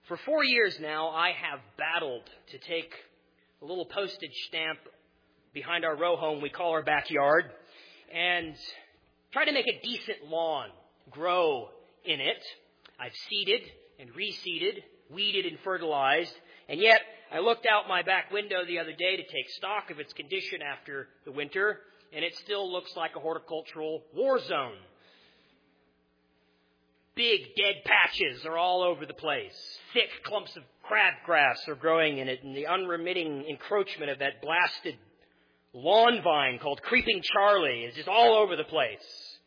For 4 years now, I have battled to take a little postage stamp behind our row home we call our backyard and try to make a decent lawn grow in it. I've seeded and reseeded, weeded and fertilized, and yet I looked out my back window the other day to take stock of its condition after the winter, and it still looks like a horticultural war zone. Big dead patches are all over the place. Thick clumps of crabgrass are growing in it, and the unremitting encroachment of that blasted lawn vine called Creeping Charlie is just all over the place.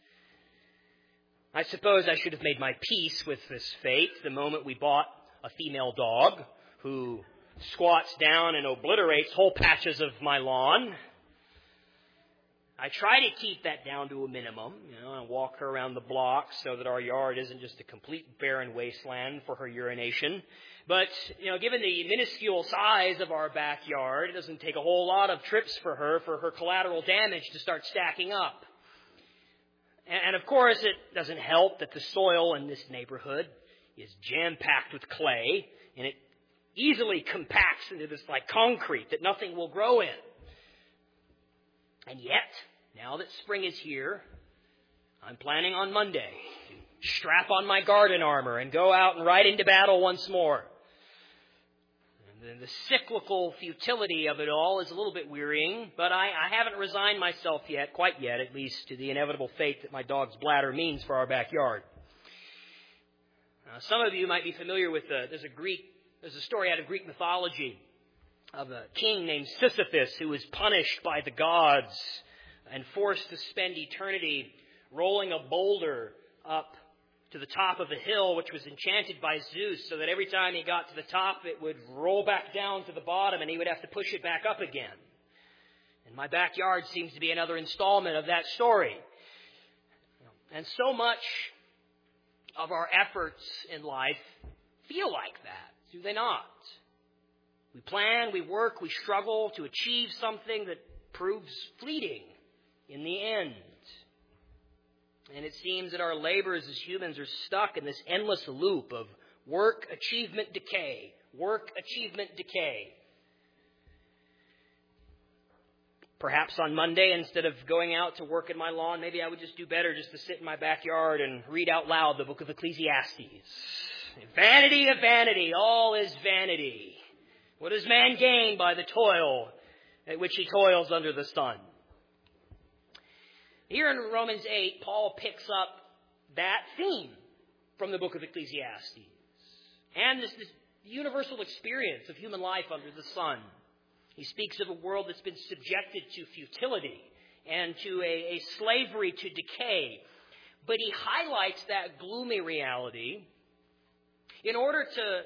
I suppose I should have made my peace with this fate the moment we bought a female dog who squats down and obliterates whole patches of my lawn. I try to keep that down to a minimum, and walk her around the block so that our yard isn't just a complete barren wasteland for her urination. But, given the minuscule size of our backyard, it doesn't take a whole lot of trips for her collateral damage to start stacking up. And of course, it doesn't help that the soil in this neighborhood is jam-packed with clay, and it easily compacts into this like concrete that nothing will grow in. And yet, now that spring is here, I'm planning on Monday to strap on my garden armor and go out and ride into battle once more. And the cyclical futility of it all is a little bit wearying, but I haven't resigned myself quite yet, at least, to the inevitable fate that my dog's bladder means for our backyard. Some of you might be familiar with there's a story out of Greek mythology of a king named Sisyphus who was punished by the gods and forced to spend eternity rolling a boulder up to the top of a hill which was enchanted by Zeus, so that every time he got to the top it would roll back down to the bottom and he would have to push it back up again. And my backyard seems to be another installment of that story. And so much of our efforts in life feel like that, do they not? We plan, we work, we struggle to achieve something that proves fleeting in the end. And it seems that our labors as humans are stuck in this endless loop of work, achievement, decay. Work, achievement, decay. Perhaps on Monday, instead of going out to work in my lawn, maybe I would just do better just to sit in my backyard and read out loud the book of Ecclesiastes. Vanity of vanity, all is vanity. What does man gain by the toil at which he toils under the sun? Here in Romans 8, Paul picks up that theme from the book of Ecclesiastes and this universal experience of human life under the sun. He speaks of a world that's been subjected to futility and to a slavery to decay. But he highlights that gloomy reality in order to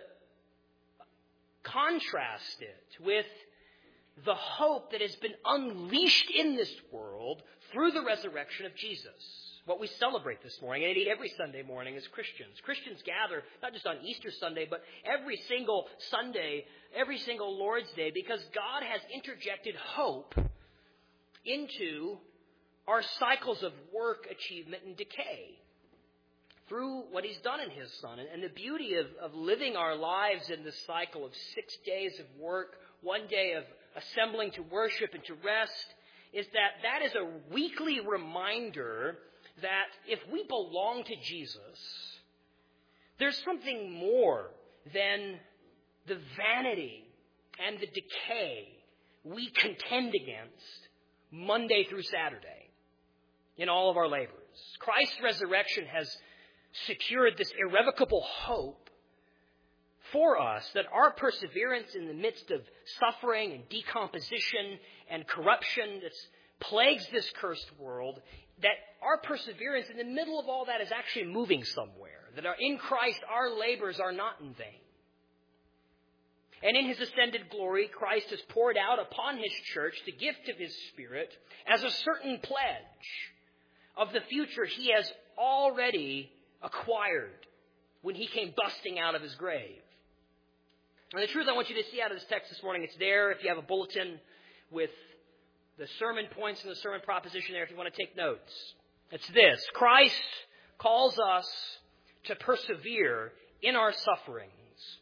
contrast it with the hope that has been unleashed in this world through the resurrection of Jesus. What we celebrate this morning, and indeed every Sunday morning as Christians. Christians gather not just on Easter Sunday, but every single Sunday, every single Lord's Day, because God has interjected hope into our cycles of work, achievement, and decay through what He's done in His Son. And the beauty of living our lives in this cycle of 6 days of work, 1 day of assembling to worship and to rest, is that is a weekly reminder that if we belong to Jesus, there's something more than the vanity and the decay we contend against Monday through Saturday in all of our labors. Christ's resurrection has secured this irrevocable hope for us that our perseverance in the midst of suffering and decomposition and corruption that plagues this cursed world, that our perseverance in the middle of all that is actually moving somewhere, that in Christ our labors are not in vain. And in His ascended glory, Christ has poured out upon His church the gift of His Spirit as a certain pledge of the future He has already acquired when He came busting out of His grave. And the truth I want you to see out of this text this morning, it's there if you have a bulletin with the sermon points and the sermon proposition there if you want to take notes. It's this: Christ calls us to persevere in our sufferings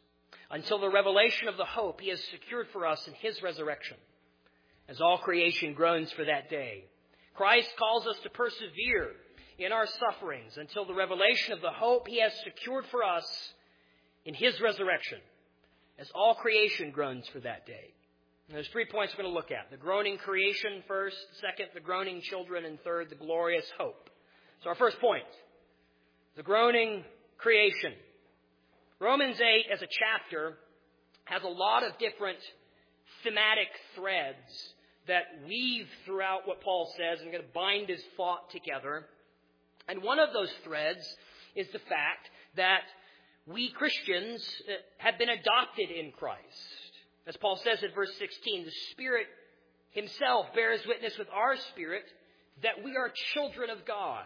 until the revelation of the hope He has secured for us in His resurrection, as all creation groans for that day. Christ calls us to persevere in our sufferings until the revelation of the hope He has secured for us in His resurrection, as all creation groans for that day. And there's 3 points we're going to look at. The groaning creation first, second, the groaning children, and third, the glorious hope. So our first point, the groaning creation. Romans 8 as a chapter has a lot of different thematic threads that weave throughout what Paul says and are going to bind his thought together. And one of those threads is the fact that we Christians have been adopted in Christ. As Paul says in verse 16, the Spirit Himself bears witness with our spirit that we are children of God.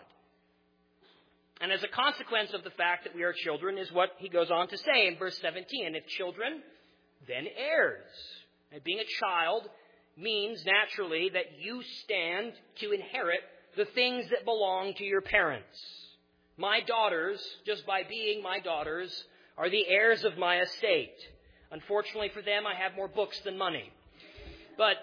And as a consequence of the fact that we are children is what he goes on to say in verse 17. And if children, then heirs. And being a child means naturally that you stand to inherit the things that belong to your parents. My daughters, just by being my daughters, are the heirs of my estate. Unfortunately for them, I have more books than money. But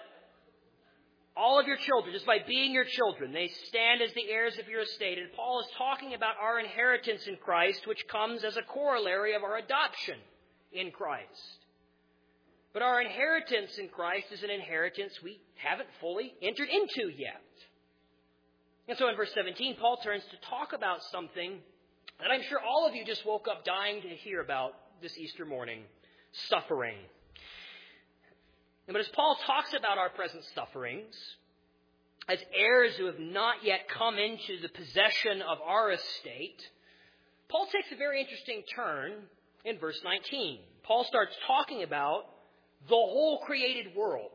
all of your children, just by being your children, they stand as the heirs of your estate. And Paul is talking about our inheritance in Christ, which comes as a corollary of our adoption in Christ. But our inheritance in Christ is an inheritance we haven't fully entered into yet. And so in verse 17, Paul turns to talk about something that I'm sure all of you just woke up dying to hear about this Easter morning, suffering. But as Paul talks about our present sufferings, as heirs who have not yet come into the possession of our estate, Paul takes a very interesting turn in verse 19. Paul starts talking about the whole created world.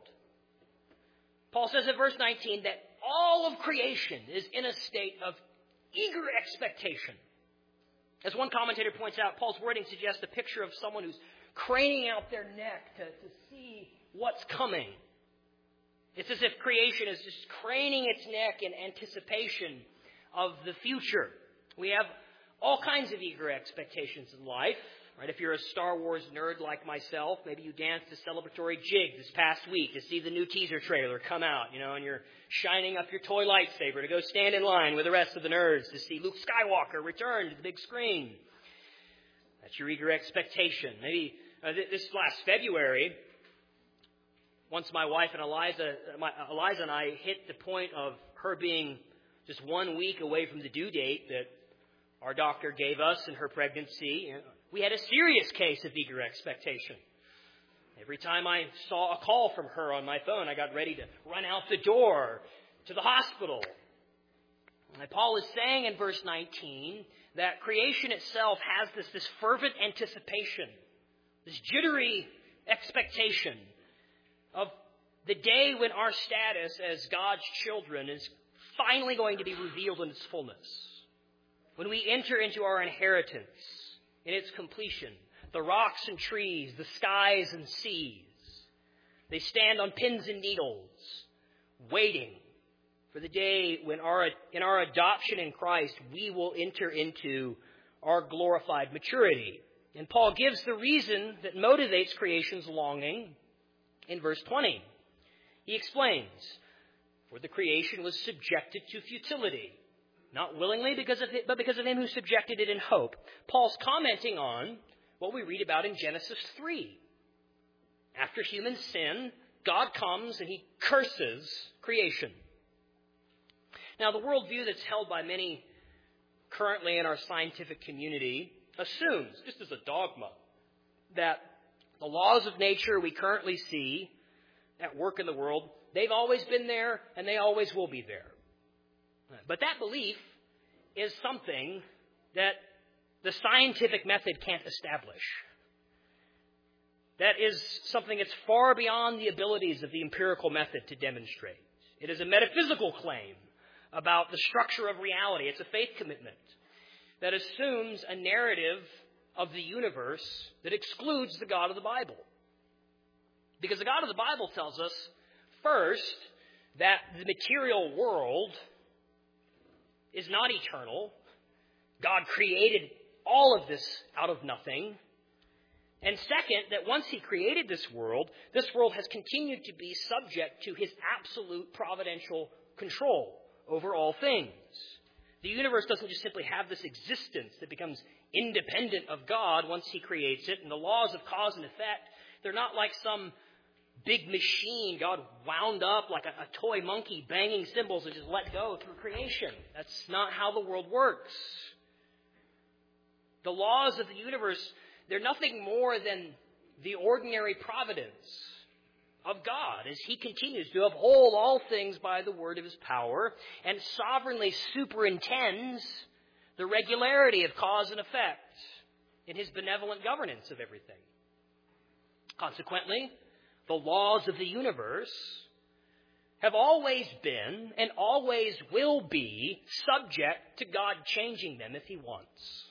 Paul says in verse 19 that all of creation is in a state of eager expectation. As one commentator points out, Paul's wording suggests a picture of someone who's craning out their neck to see what's coming. It's as if creation is just craning its neck in anticipation of the future. We have all kinds of eager expectations in life. Right? If you're a Star Wars nerd like myself, maybe you danced a celebratory jig this past week to see the new teaser trailer come out, and you're shining up your toy lightsaber to go stand in line with the rest of the nerds to see Luke Skywalker return to the big screen. That's your eager expectation. Maybe this last February, once my wife and Eliza and I hit the point of her being just 1 week away from the due date that our doctor gave us in her pregnancy, we had a serious case of eager expectation. Every time I saw a call from her on my phone, I got ready to run out the door to the hospital. And Paul is saying in verse 19 that creation itself has this fervent anticipation, this jittery expectation of the day when our status as God's children is finally going to be revealed in its fullness. When we enter into our inheritance in its completion, the rocks and trees, the skies and seas, they stand on pins and needles, waiting for the day when in our adoption in Christ, we will enter into our glorified maturity. And Paul gives the reason that motivates creation's longing in verse 20. He explains, for the creation was subjected to futility, not willingly but because of him who subjected it in hope. Paul's commenting on what we read about in Genesis 3. After human sin, God comes and he curses creation. Now, the worldview that's held by many currently in our scientific community assumes, just as a dogma, that the laws of nature we currently see at work in the world, they've always been there and they always will be there. But that belief is something that the scientific method can't establish. That is something that's far beyond the abilities of the empirical method to demonstrate. It is a metaphysical claim about the structure of reality. It's a faith commitment that assumes a narrative of the universe that excludes the God of the Bible. Because the God of the Bible tells us, first, that the material world is not eternal. God created all of this out of nothing. And second, that once he created this world has continued to be subject to his absolute providential control over all things. The universe doesn't just simply have this existence that becomes independent of God once he creates it, and the laws of cause and effect, they're not like some big machine God wound up like a toy monkey banging cymbals and just let go through creation. That's not how the world works. The laws of the universe, they're nothing more than the ordinary providence of God as he continues to uphold all things by the word of his power and sovereignly superintends the regularity of cause and effect in his benevolent governance of everything. Consequently, the laws of the universe have always been and always will be subject to God changing them if he wants.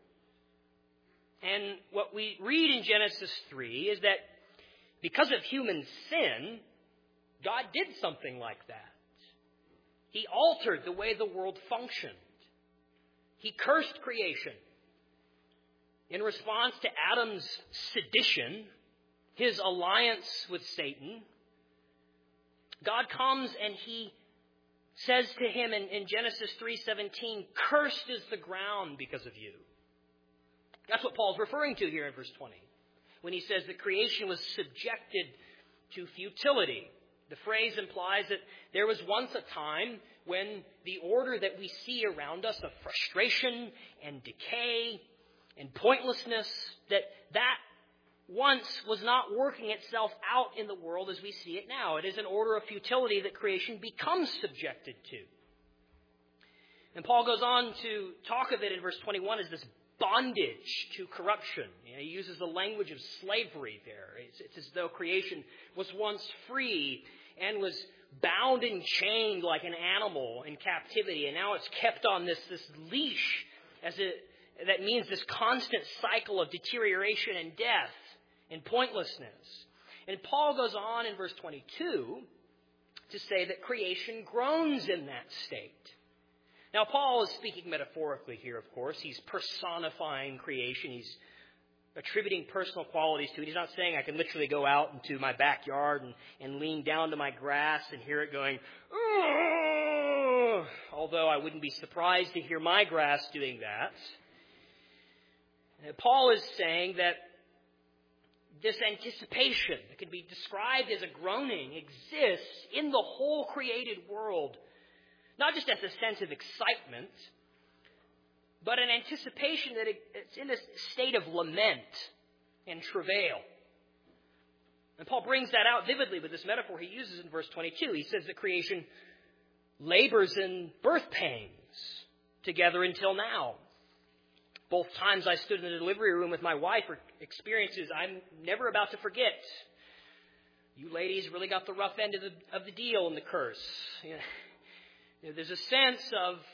And what we read in Genesis 3 is that because of human sin, God did something like that. He altered the way the world functioned. He cursed creation. In response to Adam's sedition, his alliance with Satan, God comes and he says to him in Genesis 3:17, "Cursed is the ground because of you." That's what Paul's referring to here in verse 20, when he says that creation was subjected to futility. The phrase implies that there was once a time when the order that we see around us of frustration and decay and pointlessness, that once was not working itself out in the world as we see it now. It is an order of futility that creation becomes subjected to. And Paul goes on to talk of it in verse 21 as this bondage to corruption. He uses the language of slavery there. It's as though creation was once free and was bound and chained like an animal in captivity, and now it's kept on this leash that means this constant cycle of deterioration and death and pointlessness. And Paul goes on in verse 22 to say that creation groans in that state. Now, Paul is speaking metaphorically here, of course. He's personifying creation. He's attributing personal qualities to it. He's not saying I can literally go out into my backyard and lean down to my grass and hear it going, "Ugh," although I wouldn't be surprised to hear my grass doing that. Paul is saying that this anticipation that can be described as a groaning exists in the whole created world. Not just as a sense of excitement, but an anticipation that it's in this state of lament and travail. And Paul brings that out vividly with this metaphor he uses in verse 22. He says that creation labors in birth pains together until now. Both times I stood in the delivery room with my wife are experiences I'm never about to forget. You ladies really got the rough end of the deal in the curse. There's a sense of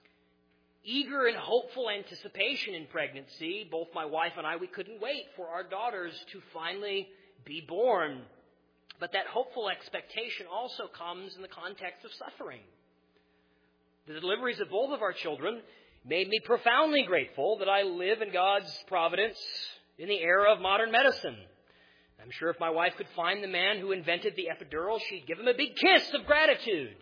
eager and hopeful anticipation in pregnancy. Both my wife and I, we couldn't wait for our daughters to finally be born. But that hopeful expectation also comes in the context of suffering. The deliveries of both of our children made me profoundly grateful that I live in God's providence in the era of modern medicine. I'm sure if my wife could find the man who invented the epidural, she'd give him a big kiss of gratitude.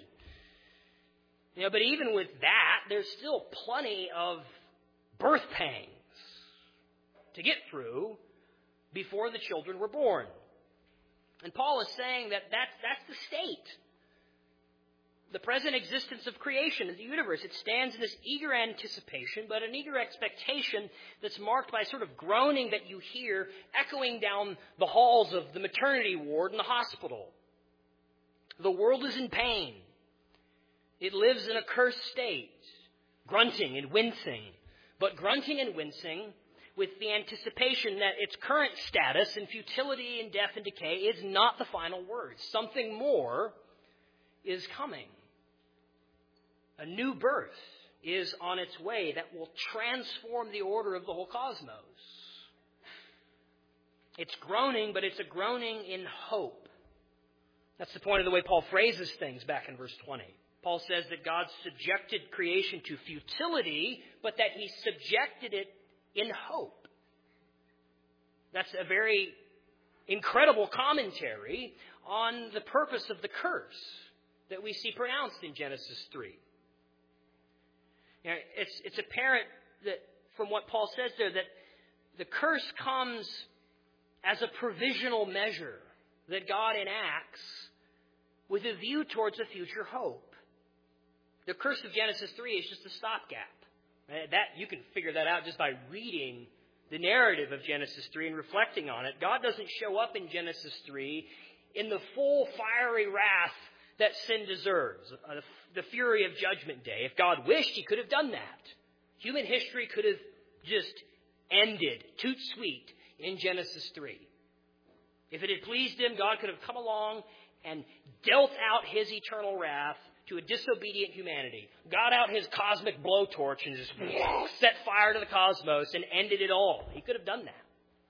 But even with that, there's still plenty of birth pangs to get through before the children were born. And Paul is saying that that's the state. The present existence of creation in the universe, it stands in this eager anticipation, but an eager expectation that's marked by a sort of groaning that you hear echoing down the halls of the maternity ward in the hospital. The world is in pain. It lives in a cursed state, grunting and wincing, but grunting and wincing with the anticipation that its current status in futility and death and decay is not the final word. Something more is coming. A new birth is on its way that will transform the order of the whole cosmos. It's groaning, but it's a groaning in hope. That's the point of the way Paul phrases things back in verse 20. Paul says that God subjected creation to futility, but that he subjected it in hope. That's a very incredible commentary on the purpose of the curse that we see pronounced in Genesis 3. You know, it's apparent that from what Paul says there that the curse comes as a provisional measure that God enacts with a view towards a future hope. The curse of Genesis 3 is just a stopgap. That you can figure that out just by reading the narrative of Genesis 3 and reflecting on it. God doesn't show up in Genesis 3 in the full fiery wrath that sin deserves, the fury of Judgment Day. If God wished, He could have done that. Human history could have just ended, toot sweet, in Genesis 3. If it had pleased Him, God could have come along and dealt out His eternal wrath to a disobedient humanity, got out His cosmic blowtorch and just set fire to the cosmos and ended it all. He could have done that.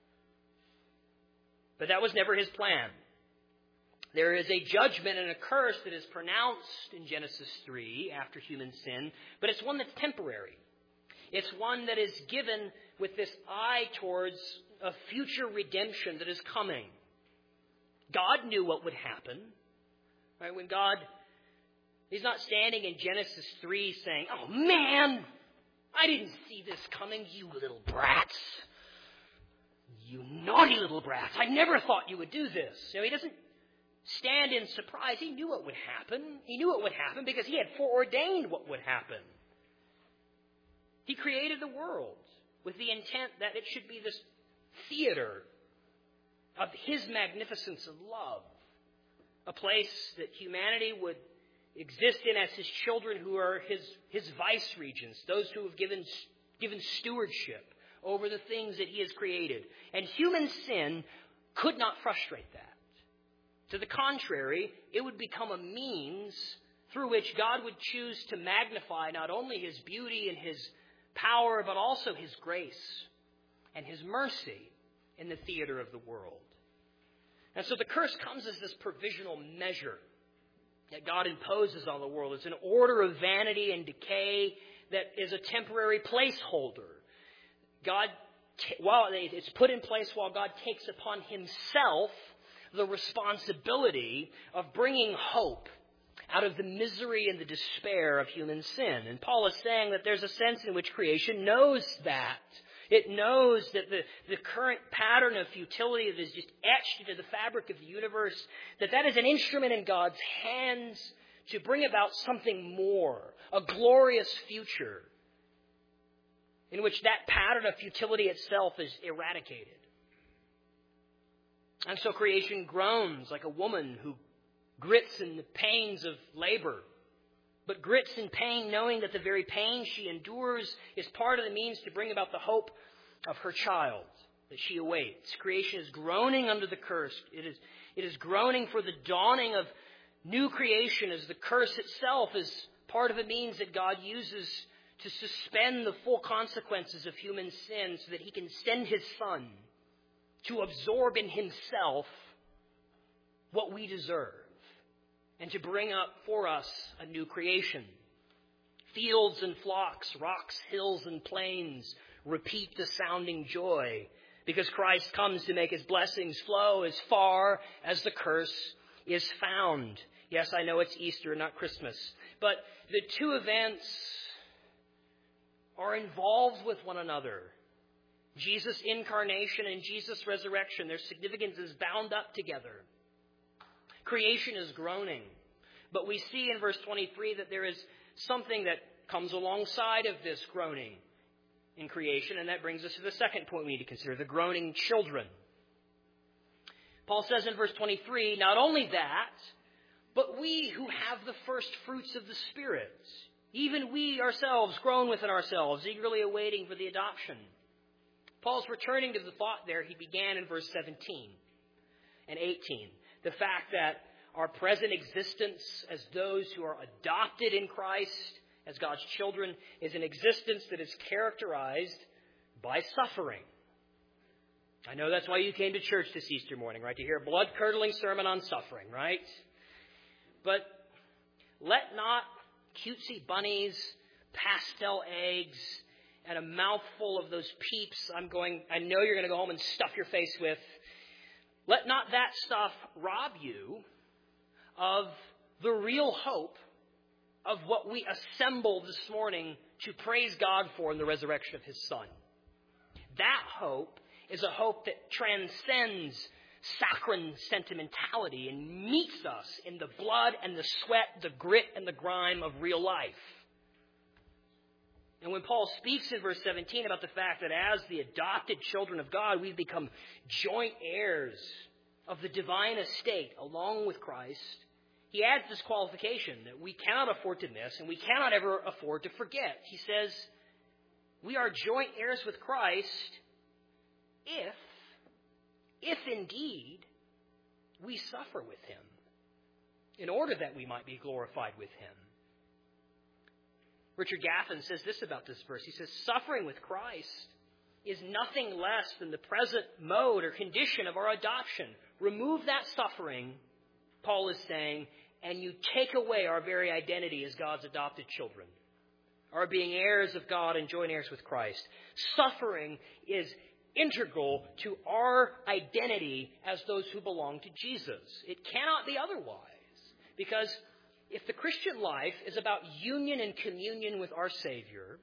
But that was never His plan. There is a judgment and a curse that is pronounced in Genesis 3 after human sin, but it's one that's temporary. It's one that is given with this eye towards a future redemption that is coming. God knew what would happen. Right? When God, He's not standing in Genesis 3 saying, "Oh man, I didn't see this coming, you little brats. You naughty little brats. I never thought you would do this." You know, He doesn't stand in surprise. He knew what would happen. He knew it would happen because He had foreordained what would happen. He created the world with the intent that it should be this theater of His magnificence and love, a place that humanity would exist in as His children who are His vice regents, those who have given stewardship over the things that He has created. And human sin could not frustrate that. To the contrary, it would become a means through which God would choose to magnify not only His beauty and His power, but also His grace and His mercy in the theater of the world. And so the curse comes as this provisional measure that God imposes on the world. It's an order of vanity and decay that is a temporary placeholder. It's put in place while God takes upon Himself the responsibility of bringing hope out of the misery and the despair of human sin. And Paul is saying that there's a sense in which creation knows that. It knows that the current pattern of futility that is just etched into the fabric of the universe, that is an instrument in God's hands to bring about something more, a glorious future in which that pattern of futility itself is eradicated. And so creation groans like a woman who grits in the pains of labor, but grits in pain knowing that the very pain she endures is part of the means to bring about the hope of her child that she awaits. Creation is groaning under the curse. It is groaning for the dawning of new creation, as the curse itself is part of the means that God uses to suspend the full consequences of human sin so that He can send His Son to absorb in Himself what we deserve and to bring up for us a new creation. Fields and flocks, rocks, hills and plains repeat the sounding joy because Christ comes to make His blessings flow as far as the curse is found. Yes, I know it's Easter, not Christmas, but the two events are involved with one another. Jesus' incarnation and Jesus' resurrection, their significance is bound up together. Creation is groaning. But we see in verse 23 that there is something that comes alongside of this groaning in creation, and that brings us to the second point we need to consider, the groaning children. Paul says in verse 23, not only that, but we who have the first fruits of the Spirit, even we ourselves groan within ourselves, eagerly awaiting for the adoption. Paul's returning to the thought there he began in verse 17 and 18. The fact that our present existence as those who are adopted in Christ, as God's children, is an existence that is characterized by suffering. I know that's why you came to church this Easter morning, right? To hear a blood-curdling sermon on suffering, right? But let not cutesy bunnies, pastel eggs, and a mouthful of those peeps I know you're going to go home and stuff your face with. Let not that stuff rob you of the real hope of what we assembled this morning to praise God for in the resurrection of His Son. That hope is a hope that transcends saccharine sentimentality and meets us in the blood and the sweat, the grit and the grime of real life. And when Paul speaks in verse 17 about the fact that as the adopted children of God, we've become joint heirs of the divine estate along with Christ, he adds this qualification that we cannot afford to miss and we cannot ever afford to forget. He says, we are joint heirs with Christ if indeed we suffer with Him, in order that we might be glorified with Him. Richard Gaffin says this about this verse. He says, suffering with Christ is nothing less than the present mode or condition of our adoption. Remove that suffering, Paul is saying, and you take away our very identity as God's adopted children, our being heirs of God and joint heirs with Christ. Suffering is integral to our identity as those who belong to Jesus. It cannot be otherwise, because if the Christian life is about union and communion with our Savior,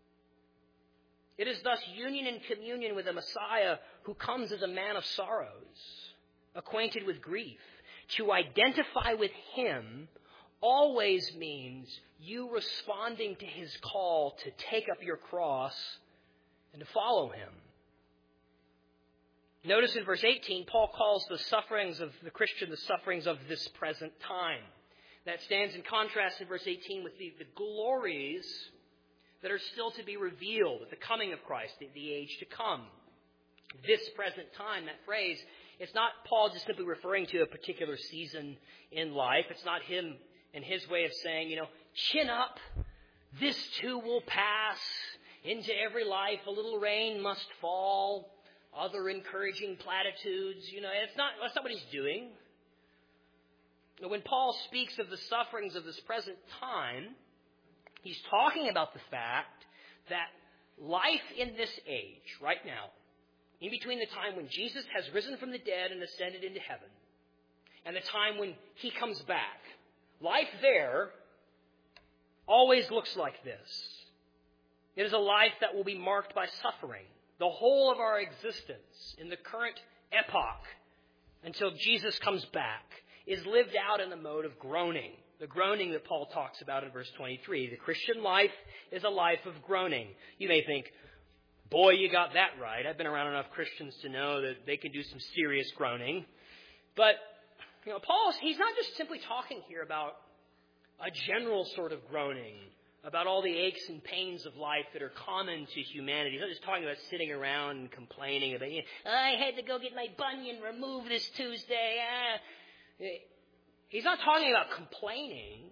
it is thus union and communion with a Messiah who comes as a man of sorrows, acquainted with grief. To identify with Him always means you responding to His call to take up your cross and to follow Him. Notice in verse 18, Paul calls the sufferings of the Christian the sufferings of this present time. That stands in contrast in verse 18 with the glories that are still to be revealed at the coming of Christ, the age to come. This present time, that phrase, it's not Paul just simply referring to a particular season in life. It's not him and his way of saying, chin up, this too will pass. Into every life a little rain must fall. Other encouraging platitudes, that's not what he's doing. When Paul speaks of the sufferings of this present time, he's talking about the fact that life in this age, right now, in between the time when Jesus has risen from the dead and ascended into heaven, and the time when He comes back, life there always looks like this. It is a life that will be marked by suffering. The whole of our existence in the current epoch until Jesus comes back is lived out in the mode of groaning. The groaning that Paul talks about in verse 23. The Christian life is a life of groaning. You may think, boy, you got that right. I've been around enough Christians to know that they can do some serious groaning. But, Paul, he's not just simply talking here about a general sort of groaning, about all the aches and pains of life that are common to humanity. He's not just talking about sitting around and complaining about, I had to go get my bunion removed this Tuesday. He's not talking about complaining.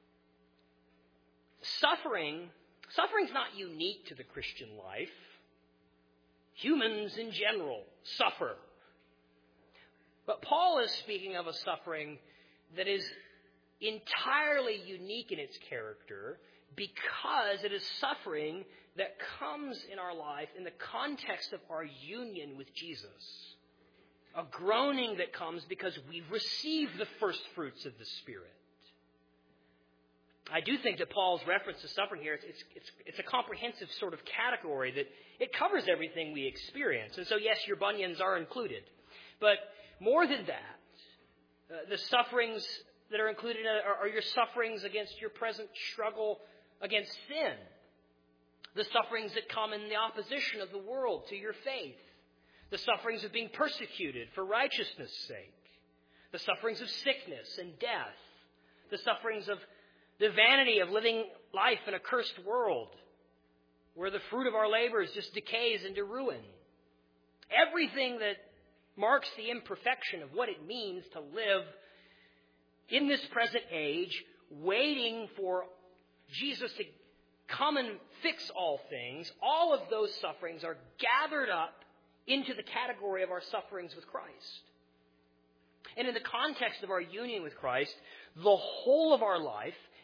Suffering's not unique to the Christian life. Humans in general suffer. But Paul is speaking of a suffering that is entirely unique in its character because it is suffering that comes in our life in the context of our union with Jesus. A groaning that comes because we've received the first fruits of the Spirit. I do think that Paul's reference to suffering here, it's a comprehensive sort of category that it covers everything we experience. And so, yes, your bunions are included. But more than that, the sufferings that are included are your sufferings against your present struggle against sin. The sufferings that come in the opposition of the world to your faith. The sufferings of being persecuted for righteousness' sake. The sufferings of sickness and death. The sufferings of the vanity of living life in a cursed world where the fruit of our labors just decays into ruin. Everything that marks the imperfection of what it means to live in this present age, waiting for Jesus to come and fix all things, all of those sufferings are gathered up into the category of our sufferings with Christ. And in the context of our union with Christ, the whole of our life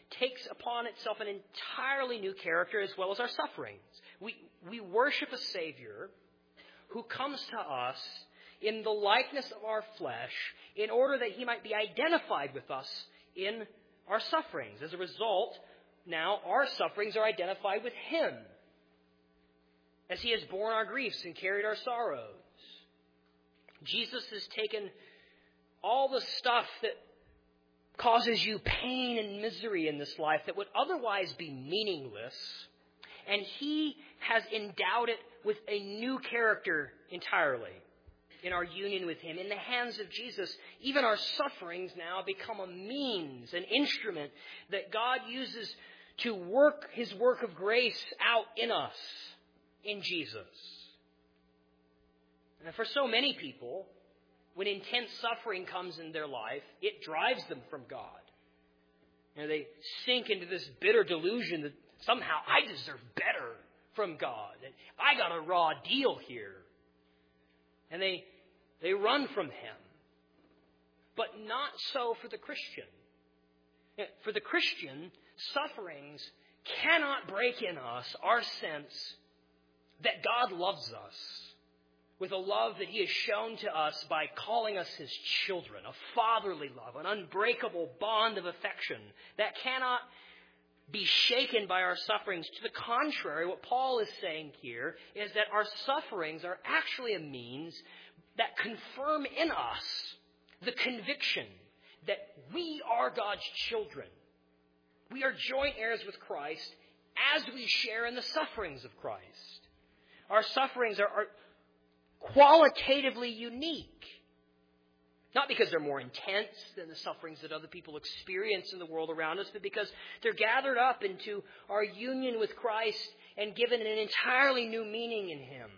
takes upon itself an entirely new character as well as our sufferings. We worship a Savior who comes to us in the likeness of our flesh in order that he might be identified with us in our sufferings. As a result, now our sufferings are identified with him, as he has borne our griefs and carried our sorrows. Jesus has taken all the stuff that causes you pain and misery in this life that would otherwise be meaningless, and he has endowed it with a new character entirely. In our union with him, in the hands of Jesus, even our sufferings now become a means, an instrument that God uses to work his work of grace out in us, in Jesus. And for so many people, when intense suffering comes in their life, it drives them from God. They sink into this bitter delusion that somehow I deserve better from God, and I got a raw deal here. And they run from him. But not so for the Christian. For the Christian, sufferings cannot break in us our sense that God loves us with a love that he has shown to us by calling us his children, a fatherly love, an unbreakable bond of affection that cannot be shaken by our sufferings. To the contrary, what Paul is saying here is that our sufferings are actually a means that confirm in us the conviction that we are God's children. We are joint heirs with Christ as we share in the sufferings of Christ. Our sufferings are qualitatively unique. Not because they're more intense than the sufferings that other people experience in the world around us, but because they're gathered up into our union with Christ and given an entirely new meaning in him.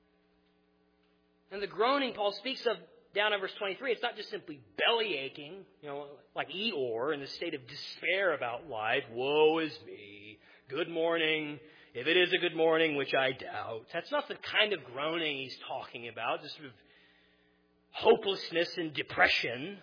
And the groaning Paul speaks of down in verse 23, it's not just simply belly aching, like Eeyore in the state of despair about life. Woe is me. Good morning. If it is a good morning, which I doubt. That's not the kind of groaning he's talking about, just sort of hopelessness and depression.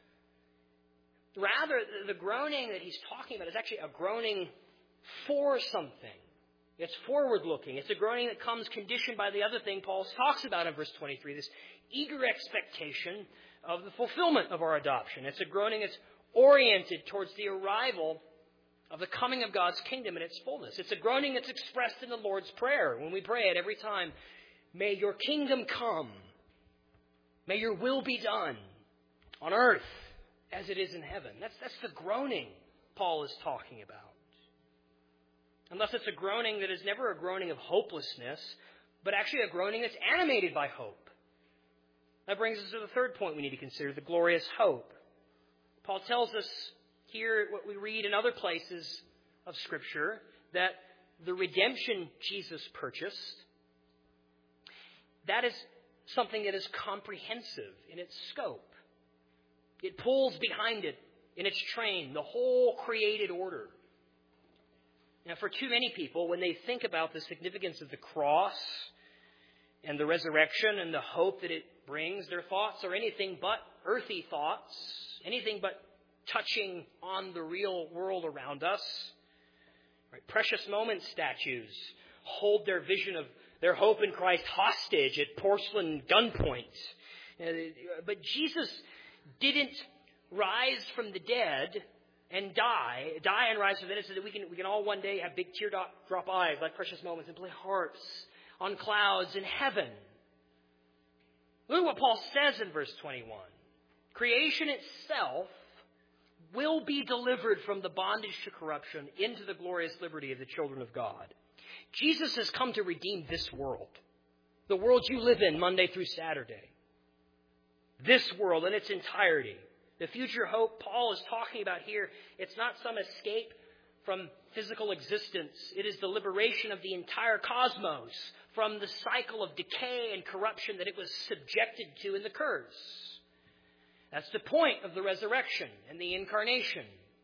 Rather, the groaning that he's talking about is actually a groaning for something. It's forward-looking. It's a groaning that comes conditioned by the other thing Paul talks about in verse 23, this eager expectation of the fulfillment of our adoption. It's a groaning that's oriented towards the arrival of the coming of God's kingdom in its fullness. It's a groaning that's expressed in the Lord's Prayer when we pray it every time. May your kingdom come. May your will be done on earth as it is in heaven. That's the groaning Paul is talking about. Unless it's a groaning that is never a groaning of hopelessness, but actually a groaning that's animated by hope. That brings us to the third point we need to consider, the glorious hope. Paul tells us here what we read in other places of Scripture, that the redemption Jesus purchased, that is something that is comprehensive in its scope. It pulls behind it in its train the whole created order. Now, for too many people, when they think about the significance of the cross and the resurrection and the hope that it brings, their thoughts are anything but earthy thoughts, anything but touching on the real world around us. Right? Precious moment statues hold their vision of their hope in Christ hostage at porcelain gunpoint. But Jesus didn't rise from the dead and die and rise from the dead so that we can all one day have big teardrop eyes like precious moments and play harps on clouds in heaven. Look at what Paul says in verse 21. Creation itself will be delivered from the bondage to corruption into the glorious liberty of the children of God. Jesus has come to redeem this world, the world you live in Monday through Saturday. This world in its entirety. The future hope Paul is talking about here, it's not some escape from physical existence. It is the liberation of the entire cosmos from the cycle of decay and corruption that it was subjected to in the curse. That's the point of the resurrection and the incarnation.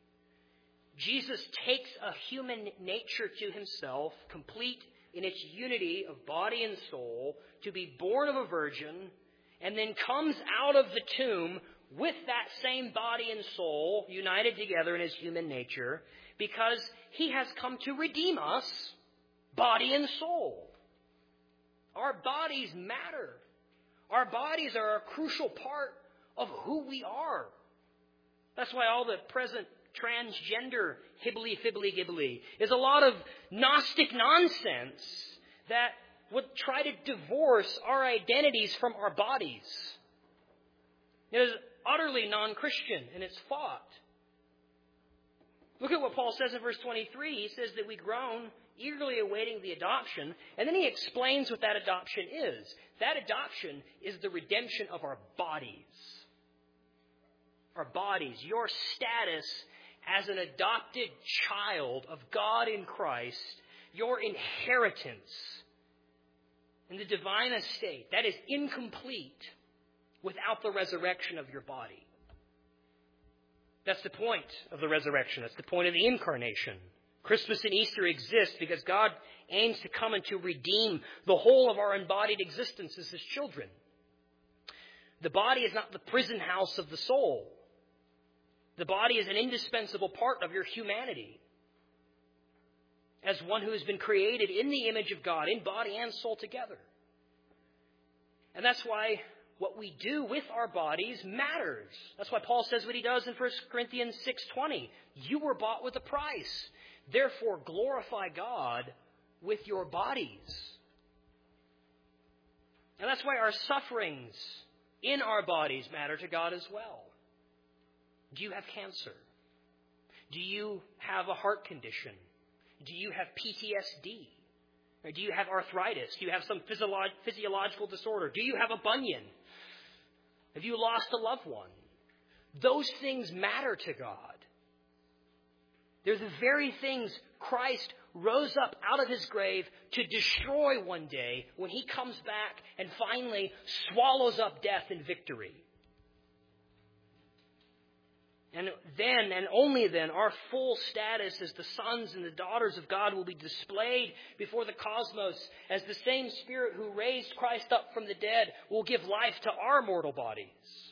Jesus takes a human nature to himself, complete in its unity of body and soul, to be born of a virgin, and then comes out of the tomb with that same body and soul united together in his human nature because he has come to redeem us, body and soul. Our bodies matter. Our bodies are a crucial part of who we are. That's why all the present transgender hibbly-fibbly-gibbly is a lot of Gnostic nonsense that would try to divorce our identities from our bodies. It is utterly non-Christian in its thought. Look at what Paul says in verse 23. He says that we groan, eagerly awaiting the adoption, and then he explains what that adoption is. That adoption is the redemption of our bodies. Our bodies, your status as an adopted child of God in Christ, your inheritance in the divine estate, that is incomplete without the resurrection of your body. That's the point of the resurrection. That's the point of the incarnation. Christmas and Easter exist because God aims to come and to redeem the whole of our embodied existence as his children. The body is not the prison house of the soul. The body is an indispensable part of your humanity. As one who has been created in the image of God, in body and soul together. And that's why what we do with our bodies matters. That's why Paul says what he does in 1 Corinthians 6:20. You were bought with a price. Therefore, glorify God with your bodies. And that's why our sufferings in our bodies matter to God as well. Do you have cancer? Do you have a heart condition? Do you have PTSD? Or do you have arthritis? Do you have some physiological disorder? Do you have a bunion? Have you lost a loved one? Those things matter to God. They're the very things Christ rose up out of his grave to destroy one day when he comes back and finally swallows up death in victory. And then, and only then, our full status as the sons and the daughters of God will be displayed before the cosmos as the same Spirit who raised Christ up from the dead will give life to our mortal bodies.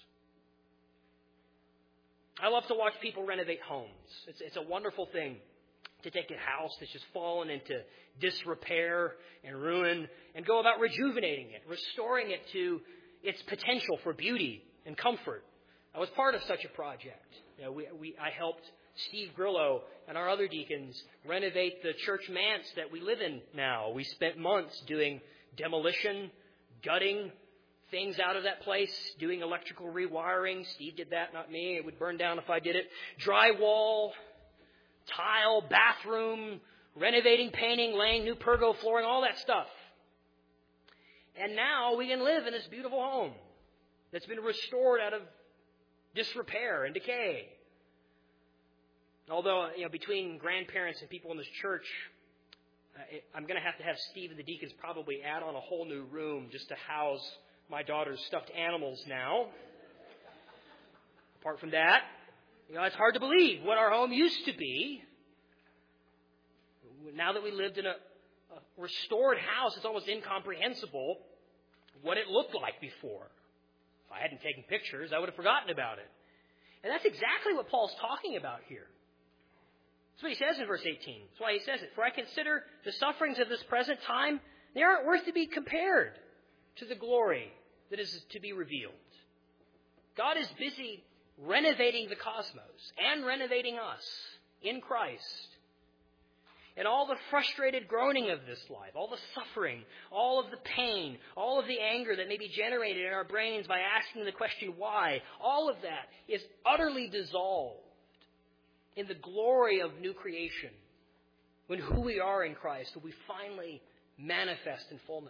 I love to watch people renovate homes. It's a wonderful thing to take a house that's just fallen into disrepair and ruin and go about rejuvenating it, restoring it to its potential for beauty and comfort. I was part of such a project. I helped Steve Grillo and our other deacons renovate the church manse that we live in now. We spent months doing demolition, gutting things out of that place, doing electrical rewiring. Steve did that, not me. It would burn down if I did it. Drywall, tile, bathroom, renovating, painting, laying new pergo flooring, all that stuff. And now we can live in this beautiful home that's been restored out of disrepair and decay. Although, between grandparents and people in this church, I'm going to have Steve and the deacons probably add on a whole new room just to house my daughter's stuffed animals now. Apart from that, it's hard to believe what our home used to be. Now that we lived in a restored house, it's almost incomprehensible what it looked like before. If I hadn't taken pictures, I would have forgotten about it. And that's exactly what Paul's talking about here. That's what he says in verse 18. That's why he says it. For I consider the sufferings of this present time, they aren't worth to be compared to the glory that is to be revealed. God is busy renovating the cosmos and renovating us in Christ. And all the frustrated groaning of this life, all the suffering, all of the pain, all of the anger that may be generated in our brains by asking the question why, all of that is utterly dissolved in the glory of new creation, when who we are in Christ will be finally manifest in fullness.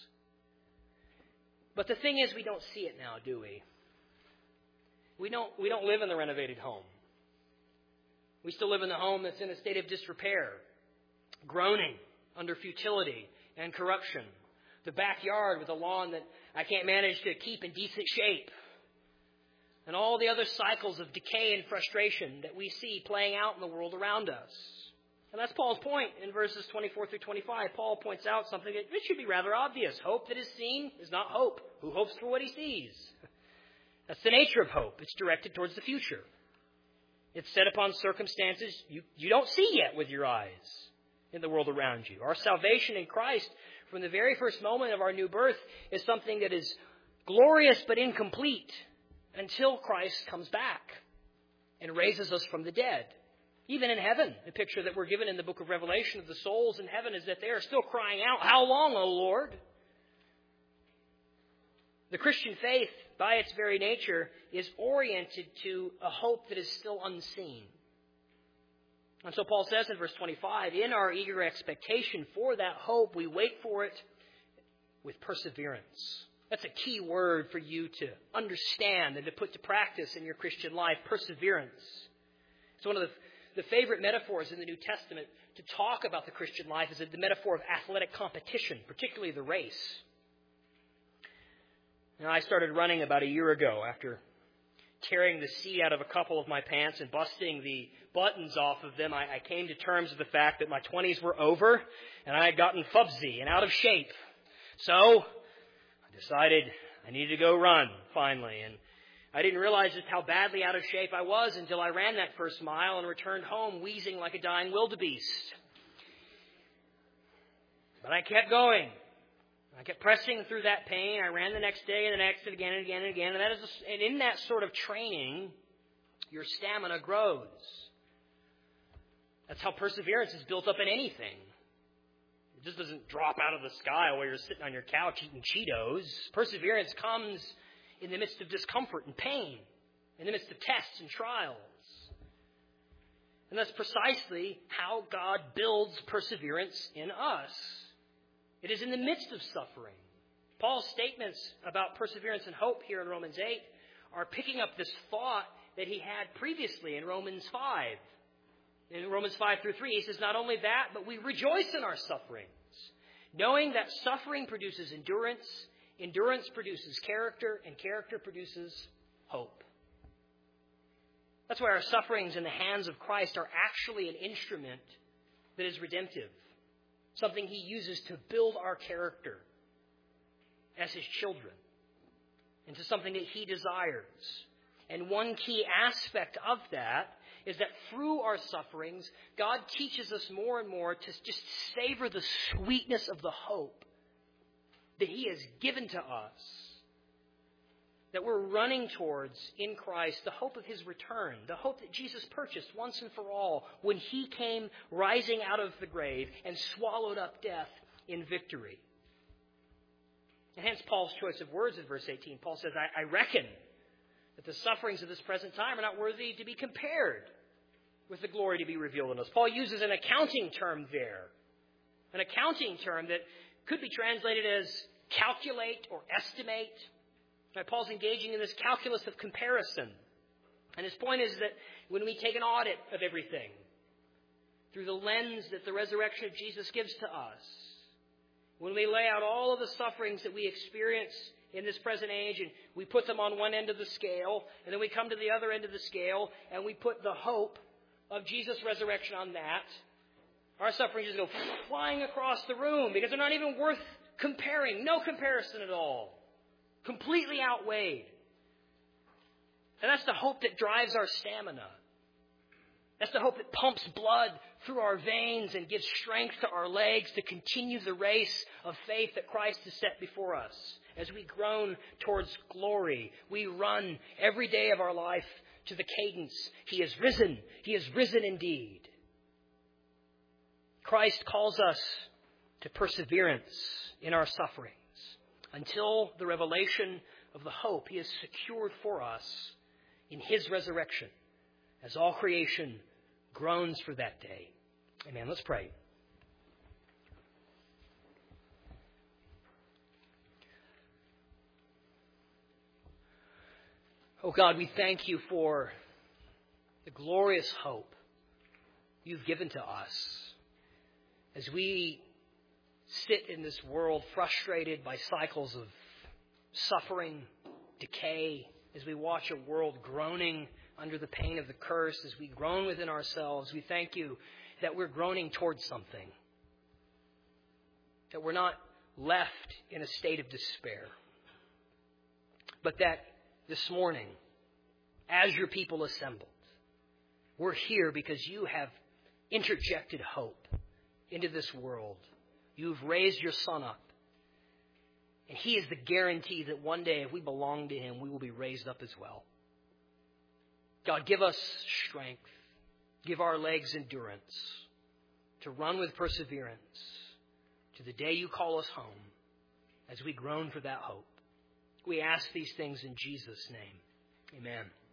But the thing is, we don't see it now, do we? We don't live in the renovated home. We still live in the home that's in a state of disrepair, groaning under futility and corruption. The backyard with a lawn that I can't manage to keep in decent shape. And all the other cycles of decay and frustration that we see playing out in the world around us. And that's Paul's point in verses 24 through 25. Paul points out something that it should be rather obvious. Hope that is seen is not hope. Who hopes for what he sees? That's the nature of hope. It's directed towards the future. It's set upon circumstances you don't see yet with your eyes in the world around you. Our salvation in Christ, from the very first moment of our new birth, is something that is glorious but incomplete until Christ comes back and raises us from the dead. Even in heaven, the picture that we're given in the book of Revelation of the souls in heaven is that they are still crying out, "How long, O Lord?" The Christian faith, by its very nature, is oriented to a hope that is still unseen. And so Paul says in verse 25, in our eager expectation for that hope, we wait for it with perseverance. That's a key word for you to understand and to put to practice in your Christian life, perseverance. It's one of the favorite metaphors in the New Testament to talk about the Christian life is the metaphor of athletic competition, particularly the race. Now, I started running about a year ago after tearing the seat out of a couple of my pants and busting the buttons off of them. I came to terms with the fact that my 20s were over and I had gotten fubsy and out of shape. So I decided I needed to go run finally. And I didn't realize just how badly out of shape I was until I ran that first mile and returned home wheezing like a dying wildebeest. But I kept going. I kept pressing through that pain. I ran the next day and the next and again and again and again. And in that sort of training, your stamina grows. That's how perseverance is built up in anything. It just doesn't drop out of the sky while you're sitting on your couch eating Cheetos. Perseverance comes in the midst of discomfort and pain, in the midst of tests and trials. And that's precisely how God builds perseverance in us. It is in the midst of suffering. Paul's statements about perseverance and hope here in Romans 8 are picking up this thought that he had previously in Romans 5. In Romans 5 through 3, he says, not only that, but we rejoice in our sufferings, knowing that suffering produces endurance, endurance produces character, and character produces hope. That's why our sufferings in the hands of Christ are actually an instrument that is redemptive. Something he uses to build our character as his children into something that he desires. And one key aspect of that is that through our sufferings, God teaches us more and more to just savor the sweetness of the hope that he has given to us, that we're running towards in Christ, the hope of his return, the hope that Jesus purchased once and for all when he came rising out of the grave and swallowed up death in victory. And hence Paul's choice of words in verse 18. Paul says, I reckon that the sufferings of this present time are not worthy to be compared with the glory to be revealed in us. Paul uses an accounting term there, an accounting term that could be translated as calculate or estimate. Right, Paul's engaging in this calculus of comparison. And his point is that when we take an audit of everything through the lens that the resurrection of Jesus gives to us, when we lay out all of the sufferings that we experience in this present age and we put them on one end of the scale, and then we come to the other end of the scale and we put the hope of Jesus' resurrection on that, our sufferings just go flying across the room because they're not even worth comparing. No comparison at all. Completely outweighed. And that's the hope that drives our stamina. That's the hope that pumps blood through our veins and gives strength to our legs to continue the race of faith that Christ has set before us. As we groan towards glory, we run every day of our life to the cadence. He is risen. He is risen indeed. Christ calls us to perseverance in our sufferings until the revelation of the hope he has secured for us in his resurrection, as all creation groans for that day. Amen. Let's pray. Oh God, we thank you for the glorious hope you've given to us as we sit in this world frustrated by cycles of suffering, decay, as we watch a world groaning under the pain of the curse, as we groan within ourselves. We thank you that we're groaning towards something, that we're not left in a state of despair, but that this morning, as your people assembled, we're here because you have interjected hope into this world. You've raised your Son up. And He is the guarantee that one day, if we belong to Him, we will be raised up as well. God, give us strength. Give our legs endurance to run with perseverance to the day you call us home as we groan for that hope. We ask these things in Jesus' name. Amen.